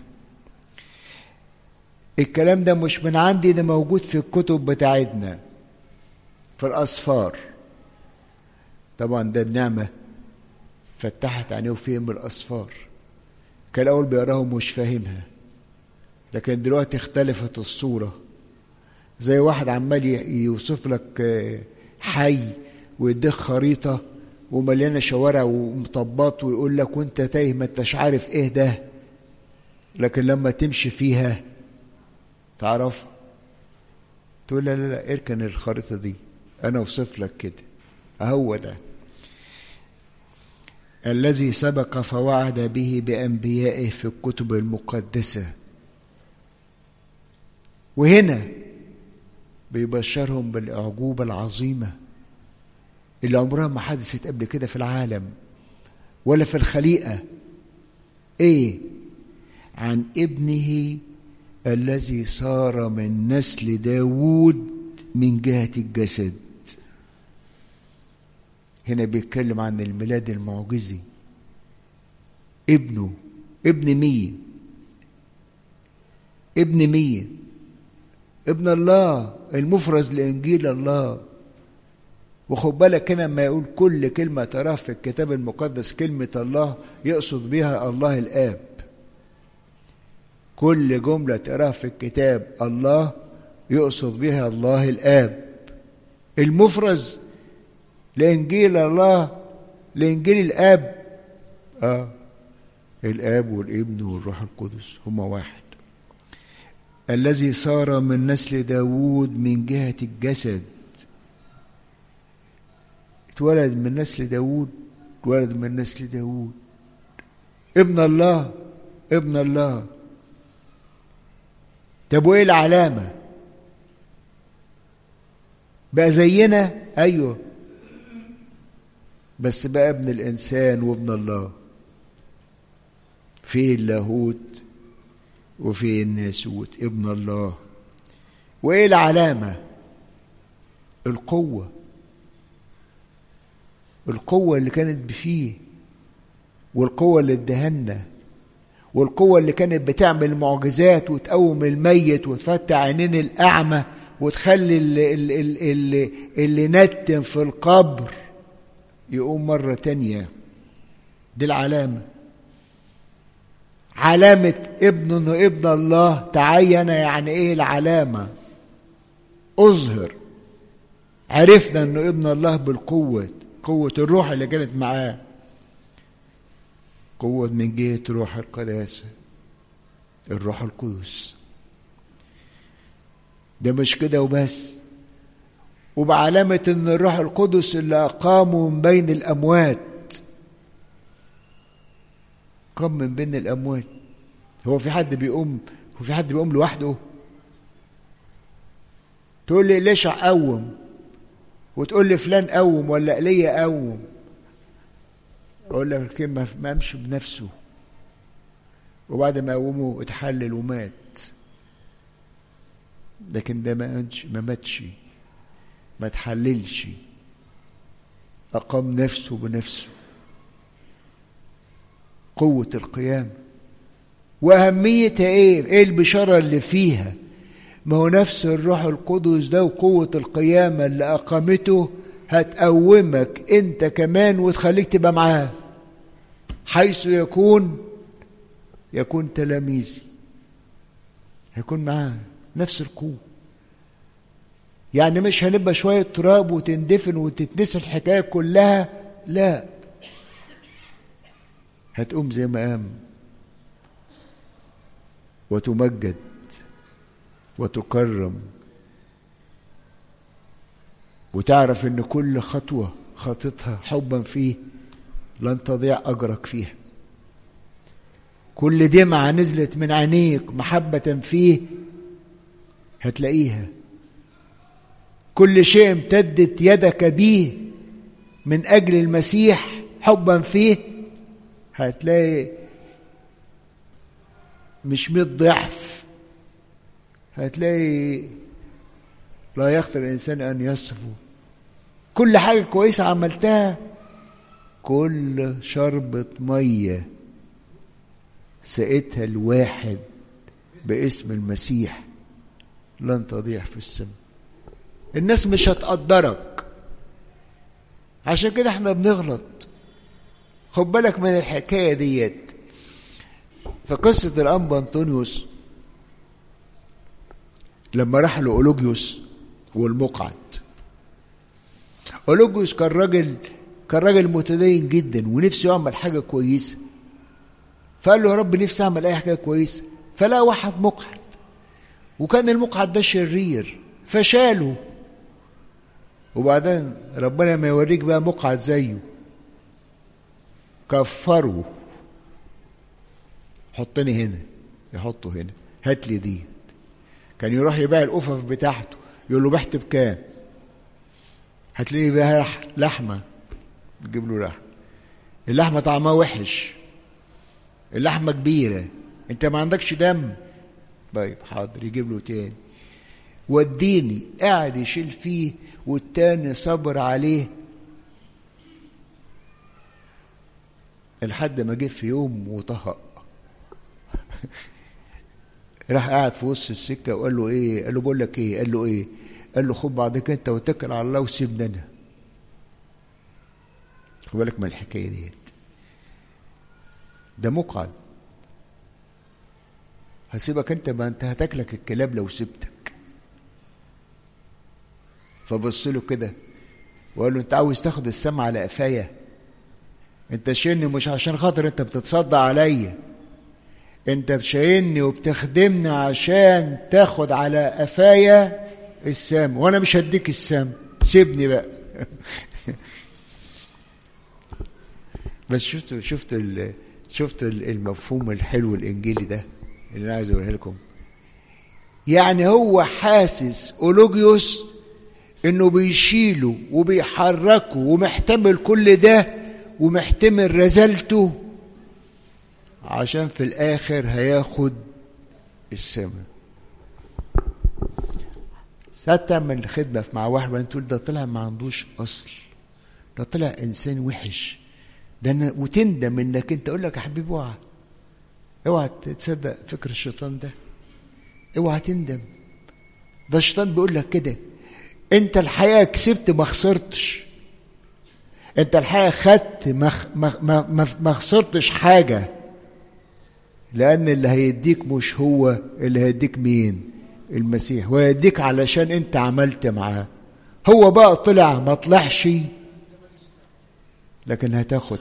الكلام ده مش من عندي، ده موجود في الكتب بتاعتنا في الأسفار. طبعا ده النعمة فتحت عينيه وفهم الأسفار. كان الأول بيقراها ومش فاهمها، لكن دلوقتي اختلفت الصورة. زي واحد عمال يوصف لك حي ويديك خريطة ومليانة شوارع ومطبات ويقول لك وانت تايه ما انتش عارف ايه ده، لكن لما تمشي فيها تعرف تقول لا لا لا اركن الخريطة دي، انا اوصف لك كده. هو ده الذي سبق فوعد به بأنبيائه في الكتب المقدسة. وهنا بيبشرهم بالأعجوبة العظيمة اللي عمرها ما حدثت قبل كده في العالم ولا في الخليقة. ايه؟ عن ابنه الذي صار من نسل داود من جهة الجسد. هنا بيتكلم عن الميلاد المعجزي. ابنه. ابن مين؟ ابن مين؟ ابن الله المفرز لإنجيل الله. وخد بالك هنا لما يقول كل كلمة تراها في الكتاب المقدس كلمة الله يقصد بها الله الآب. كل جملة تراها في الكتاب الله يقصد بها الله الآب المفرز لإنجيل الله، لإنجيل الآب. الآب والابن والروح القدس هما واحد. الذي صار من نسل داود من جهة الجسد. اتولد من نسل داود، اتولد من نسل داود. ابن الله، ابن الله. طب وايه العلامة؟ بقى زينا؟ ايوه، بس بقى ابن الانسان وابن الله. فيه اللاهوت وفيه الناسوت، ابن الله. وايه العلامة؟ القوة. القوة اللي كانت بفيه، والقوة اللي ادهنا، والقوة اللي كانت بتعمل معجزات وتقوم الميت وتفتح عينين الأعمى وتخلي اللي نتم في القبر يقوم مرة تانية. دي العلامة. علامة ابن انه ابن الله تعين. يعني ايه العلامة؟ اظهر. عرفنا انه ابن الله بالقوة، قوة الروح اللي كانت معاه، قوة من جهة روح القداسة، الروح القدس. ده مش كده وبس، وبعلامة ان الروح القدس اللي اقامه من بين الاموات. قام من بين الاموات. هو في حد بيقوم لوحده؟ تقول لي ليش اقوم، وتقول لي فلان قوم ولا ايليا قوم. اقول لك الكلمة ما قامش بنفسه، وبعد ما قومه اتحلل ومات. لكن ده ما ماتش، ما اتحللش، اقام نفسه بنفسه. قوة القيامة. واهميتها ايه البشارة اللي فيها؟ ما هو نفس الروح القدس ده وقوة القيامة اللي اقامته هتقومك انت كمان وتخليك تبقى معاه. حيث يكون تلاميذي، هيكون معاه نفس القوة. يعني مش هنبقى شوية تراب وتندفن وتتنسي الحكاية كلها، لا، هتقوم زي ما قام وتمجد وتكرم، وتعرف ان كل خطوة خطتها حبا فيه لن تضيع أجرك فيها. كل دمعة نزلت من عينيك محبة فيه هتلاقيها. كل شيء امتدت يدك بيه من أجل المسيح حبا فيه هتلاقي مش 100 ضعف. هتلاقي لا يخطر الإنسان أن يصفه كل حاجة كويسة عملتها، كل شربة مية سقيتها الواحد باسم المسيح لن تضيع في السماء. الناس مش هتقدرك، عشان كده احنا بنغلط. خد بالك من الحكاية ديت. في قصة الأنبا أنطونيوس لما راح لأولوجيوس والمقعد. أولوجيوس كان راجل متدين جدا ونفسه يعمل حاجة كويسة، فقال له يا رب نفسي أعمل أي حاجة كويسة. فلا واحد مقعد، وكان المقعد ده شرير فشاله. وبعدين ربنا ما يوريك بقى مقعد زيه، كفره. حطني هنا، يحطه هنا، هات لي دي. كان يروح يبيع القفف بتاعته، يقول له بحت بكام؟ هتلاقيه بقى لحمه، تجيب له لحمه، اللحمه طعمها وحش، اللحمه كبيره، انت ما عندكش دم. طيب حاضر، يجيب له تاني. وديني، قاعد يشيل فيه والتاني صبر عليه لحد ما جه في يوم وطهق. راح قاعد في وسط السكه وقال له ايه؟ قال له بقول لك ايه؟ قال له ايه؟ قال له خد بعضك انت واتكل على الله وسيبني انا. خد بالك من الحكايه ديت. ده مقعد، هسيبك انت؟ ما انت هتاكلك الكلاب لو سبتك. فبص له كده وقال له انت عاوز تاخد السم على قفايا؟ انت شايلني مش عشان خاطر انت بتتصدق عليا، انت بشايلني وبتخدمني عشان تاخد على قفايا السام، وانا مش هديك السام، سيبني بقى. بس شفتوا المفهوم الحلو الانجيلي ده اللي انا عايز اقوله لكم. يعني هو حاسس أولوجيوس انه بيشيله وبيحركه ومحتمل كل ده ومحتمل رزالته، عشان في الاخر هياخد السماء. ساعات تعمل خدمة مع واحد وانت تقول ده طلع ما عندوش اصل، ده طلع انسان وحش، ده أنا وتندم انك انت. اقول لك يا حبيبي اوعى تصدق فكر الشيطان ده، اوعى تندم. ده الشيطان بيقول لك كده، انت الحقيقة كسبت ما خسرتش، انت الحقيقة خدت ما خسرتش حاجة، لان اللي هيديك مش هو اللي هيديك، مين؟ المسيح. ويديك علشان انت عملت معاه. هو بقى طلع ما طلعش، لكن هتاخد.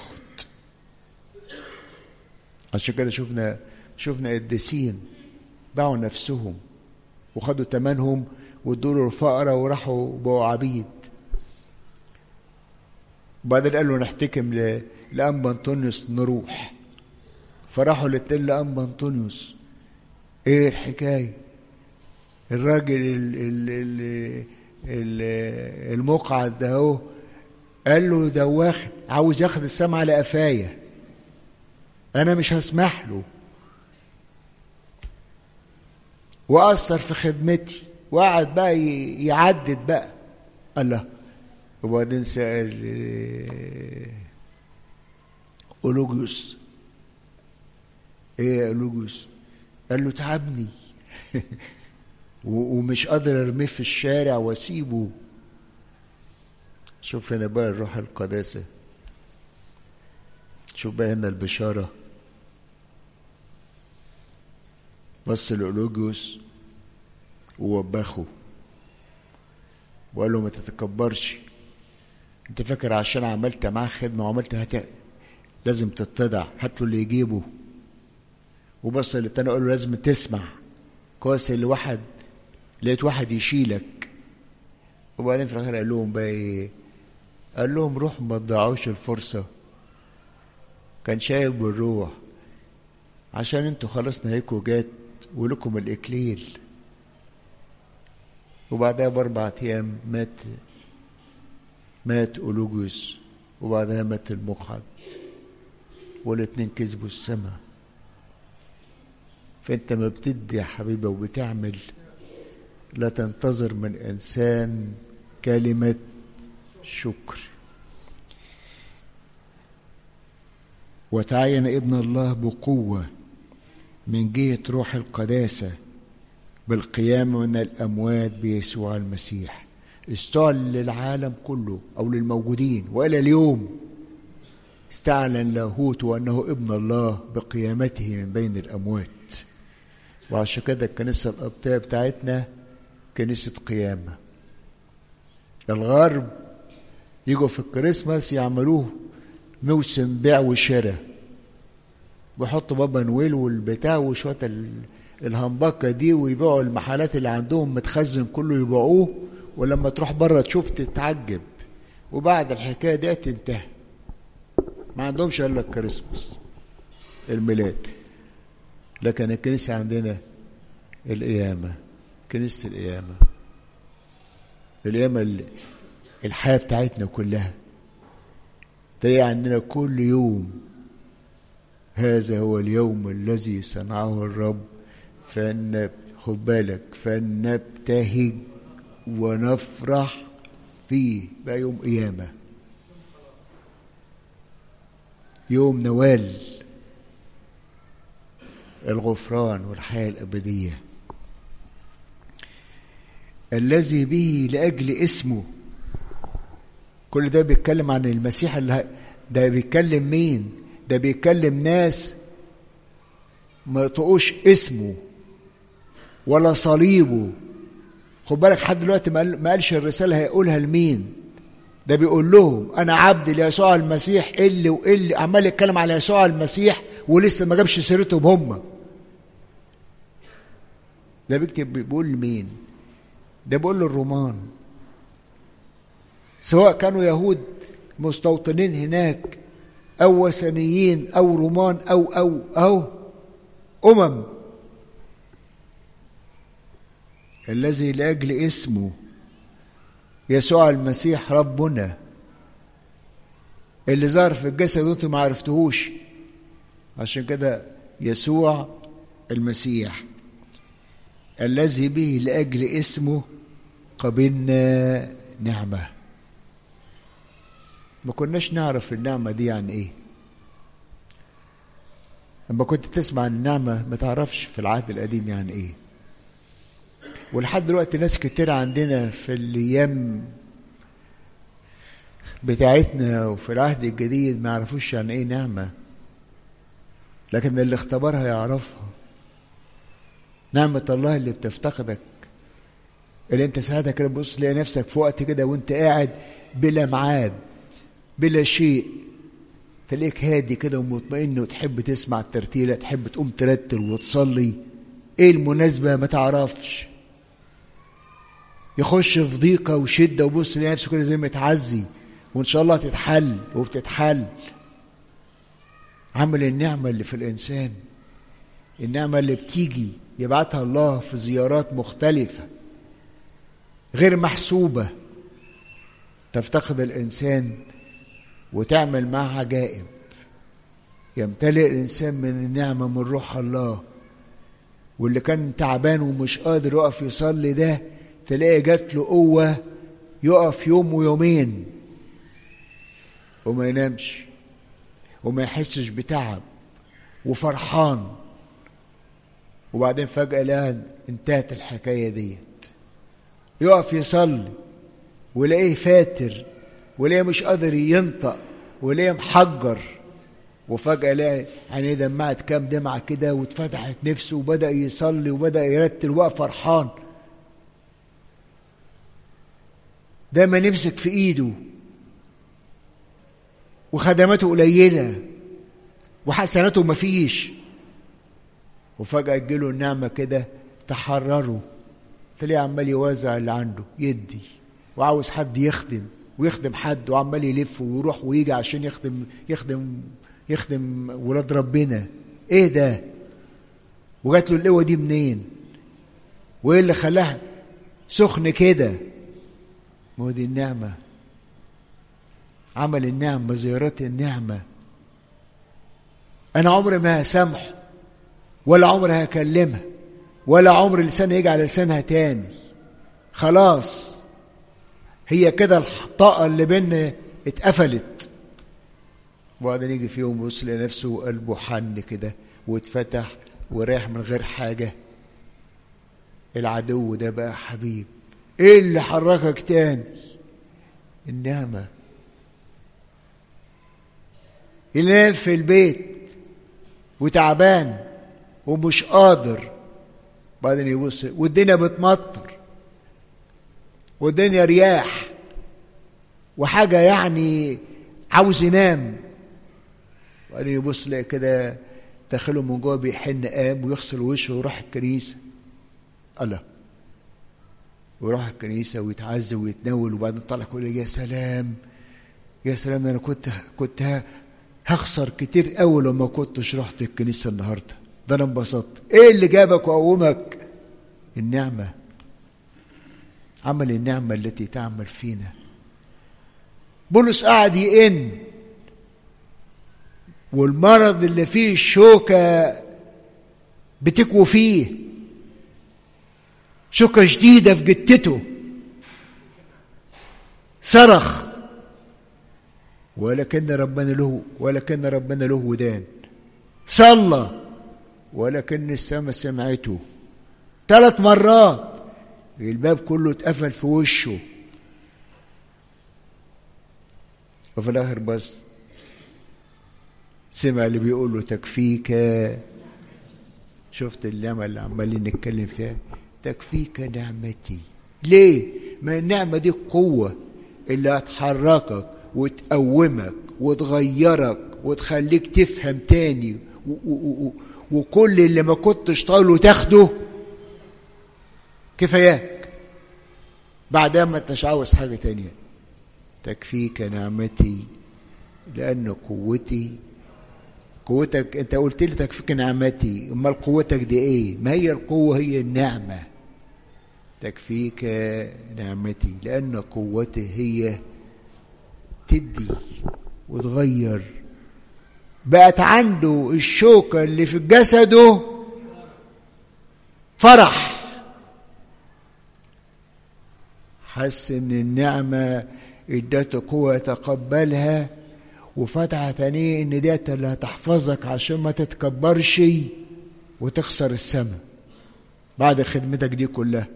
عشان كده شفنا قديسين باعوا نفسهم وخدوا تمنهم وادوا له الفقراء وراحوا بقوا عبيد. وبعدين قالوا نحتكم لأنبا أنطونيوس نروح. فراحوا للتل أنبا أنطونيوس، ايه الحكاية؟ الراجل المقعد ده اهو. قال له ده واخد عاوز ياخد السمع على قفايا، انا مش هسمح له، واثر في خدمتي وقعد بقى يعدد بقى. الله. وبعدين سأل أولوجيوس، ايه يا أولوجيوس؟ قال له تعبني ومش قادر ارميه في الشارع واسيبه. شوف هنا بقى الروح القداسة، شوف بقى هنا البشارة. بص لأولوجيوس ووبخه وقال له ما تتكبرش، انت فاكر عشان عملت معاه خدمة وعملت لازم تتضع، هات له اللي يجيبه. وبص للتاني قال له لازم تسمع كويس، لقيت واحد يشيلك. وبعدين في الاخر قال لهم بقى ايه؟ قال لهم روح ما تضيعوش الفرصة. كان شايف بالروح، عشان انتوا خلاص نهايكوا جات ولكم الإكليل. وبعدها ب4 أيام مات أولوجيوس، وبعدها مات المقعد، والاتنين كسبوا السماء. فانت ما بتدي يا حبيبي وبتعمل، لا تنتظر من إنسان كلمة شكر. وتعين ابن الله بقوة من جهة روح القداسة بالقيامة من الأموات بيسوع المسيح، استعلن للعالم كله أو للموجودين وإلى اليوم استعلن لاهوته أنه ابن الله بقيامته من بين الأموات. وعشان كده الكنيسة القبطية بتاعتنا كنيسة قيامة. الغرب يجوا في الكريسماس يعملوه موسم بيع وشراء، ويحطوا بابا نويل والبتاع وشوية الهمبكة دي ويبيعوا المحلات اللي عندهم متخزن كله يبيعوه، ولما تروح بره تشوف تتعجب، وبعد الحكاية دي تنتهي. ما عندهمش الا الكريسماس الميلاد. لكن الكنيسة عندنا القيامة، كنيسة القيامة الحياة بتاعتنا كلها تلاقي عندنا كل يوم هذا هو اليوم الذي صنعه الرب خد بالك فنبتهج ونفرح فيه. بقى يوم قيامة، يوم نوال الغفران والحياة الأبدية الذي به لأجل اسمه. كل ده بيتكلم عن المسيح. ده بيتكلم مين؟ ده بيتكلم ناس ما يطقوش اسمه ولا صليبه. خد بالك حد دلوقتي ما قالش الرسالة هيقولها لمين. ده بيقول لهم أنا عبد ليسوع المسيح اللي عمال يتكلم على يسوع المسيح ولسه ما جابش سيرتهم هم. ده بيقول لمين؟ ده بيقول للرومان، سواء كانوا يهود مستوطنين هناك أو وثنيين أو رومان أو أمم. الذي لأجل اسمه يسوع المسيح ربنا اللي ظهر في الجسد وانتم ما عرفتهوش. عشان كده يسوع المسيح الذي به لأجل اسمه قبلنا نعمة. ما كناش نعرف النعمة دي يعني ايه. لما كنت تسمع عن النعمة ما تعرفش في العهد القديم يعني ايه. ولحد دلوقتي ناس كتير عندنا في الايام بتاعتنا وفي العهد الجديد ما يعرفوش يعني ايه نعمة، لكن اللي اختبرها يعرفها. نعمة الله اللي بتفتقدك، اللي انت ساعتها كده بص تلاقي نفسك في وقت كده وانت قاعد بلا ميعاد بلا شيء، تلاقيك هادي كده ومطمئن وتحب تسمع الترتيلة، تحب تقوم ترتل وتصلي. ايه المناسبة ما تعرفش. يخش في ضيقة وشدة وبص تلاقي نفسه كده زي ما يتعزي، وان شاء الله تتحل وبتتحل. عمل النعمة اللي في الإنسان، النعمة اللي بتيجي يبعتها الله في زيارات مختلفة غير محسوبة تفتقد الإنسان وتعمل معها عجائب. يمتلئ الإنسان من النعمة من روح الله، واللي كان تعبان ومش قادر يقف يصلي ده تلاقي جات له قوة يقف يوم ويومين وما ينامش وما يحسش بتعب وفرحان. وبعدين فجأة لقى انتهت الحكاية ديت. يقف يصلي ولاقيه فاتر ولاقيه مش قادر ينطق ولاقيه محجر، وفجأة لقى عينيه دمعت كام دمعة كده واتفتحت نفسه وبدأ يصلي وبدأ يرتل وقف فرحان. دايما يمسك في ايده وخدماته قليلة وحسناته مفيش، وفجأة تجيله النعمة كده تحرره، تلاقيه عمال يوزع اللي عنده يدي، وعاوز حد يخدم حد، وعمال يلف ويروح ويجي عشان يخدم ولاد ربنا. ايه ده؟ وجات له القوة دي منين؟ وايه اللي خلاه سخن كده؟ ما هو دي النعمة، عمل النعمة، زيارات النعمة. انا عمري ما هسامحه ولا عمري هكلمها ولا عمري لساني يجي على لسانها تاني. خلاص هي كده الطاقة اللي بيننا اتقفلت. وبعدين يجي في يوم يبص لنفسه قلبه حن كده واتفتح ورايح من غير حاجة. العدو ده بقى حبيب. ايه اللي حركك تاني؟ النعمة. ينام في البيت وتعبان ومش قادر، بعدين يبص والدنيا بتمطر والدنيا رياح وحاجة يعني عاوز ينام، بعدين يبص لقى كده داخله من جوه بيحن، قام ويغسل وشه ويروح الكنيسة. الله، ويروح الكنيسة ويتعزى ويتناول، وبعدين طلع يقول يا سلام يا سلام، انا كنت هخسر كتير قوي لو ما كنتش رحت الكنيسة النهارده، ده انا انبسطت. ايه اللي جابك وقومك؟ النعمة. عمل النعمة التي تعمل فينا. بولس قاعد يئن، والمرض اللي فيه الشوكة بتكوي فيه، شوكة شديدة في جتته، صرخ، ولكن ربنا له ودان، صلى ولكن السماء سمعته 3 مرات، الباب كله اتقفل في وشه. وفي الاخر بس سمع اللي بيقول له تكفيك. شفت النعمة اللي عمالين نتكلم فيها؟ تكفيك نعمتي. ليه؟ ما النعمة دي القوة اللي هتحركك وتقومك وتغيرك وتخليك تفهم تاني، وكل اللي ما كنتش طايله تاخده كفاياك، بعدها ما انتش عاوز حاجة تانية. تكفيك نعمتي لأن قوتك انت قلت لي تكفيك نعمتي، امال قوتك دي ايه؟ ما هي القوة هي النعمة. تكفيك نعمتي لأن قوتي هي تدي وتغير. بقت عنده الشوكة اللي في جسده فرح، حس ان النعمة ادته قوة يتقبلها، وفتحت عينيه ان ديت اللي هتحفظك عشان ما تتكبرش وتخسر السماء بعد خدمتك دي كلها.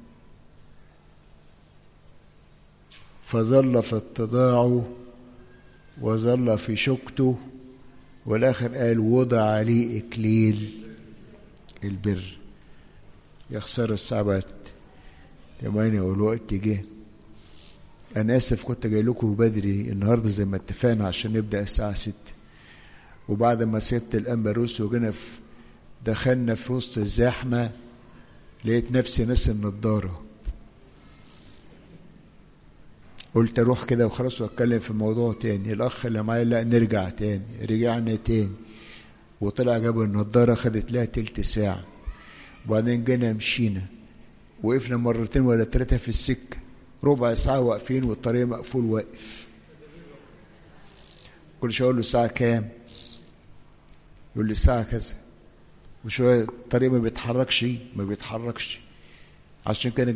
فظل في اتضاعه وظل في شوكته، والاخر قال وضع عليه اكليل البر. يا خسارة الساعة 8 والوقت جه. انا اسف كنت جاي لكم بدري النهارده زي ما اتفقنا عشان نبدا الساعه 6، وبعد ما سبت الأنبروس وجينا دخلنا في وسط الزحمه لقيت نفسي ناسي النضاره. قلت اروح كده وخلاص واتكلم في موضوع تاني. الاخ اللي معايا لا نرجع تاني، رجعنا تاني وطلع جاب النضاره، خدت لها 3 ساعة. وبعدين جينا مشينا، وقفنا 2 ولا 3 في السكه، ربع ساعة واقفين والطريق مقفول واقف. كل شوية اقول له الساعة كام؟ يقول لي الساعة كذا، وشوية الطريق ما بيتحركش عشان كده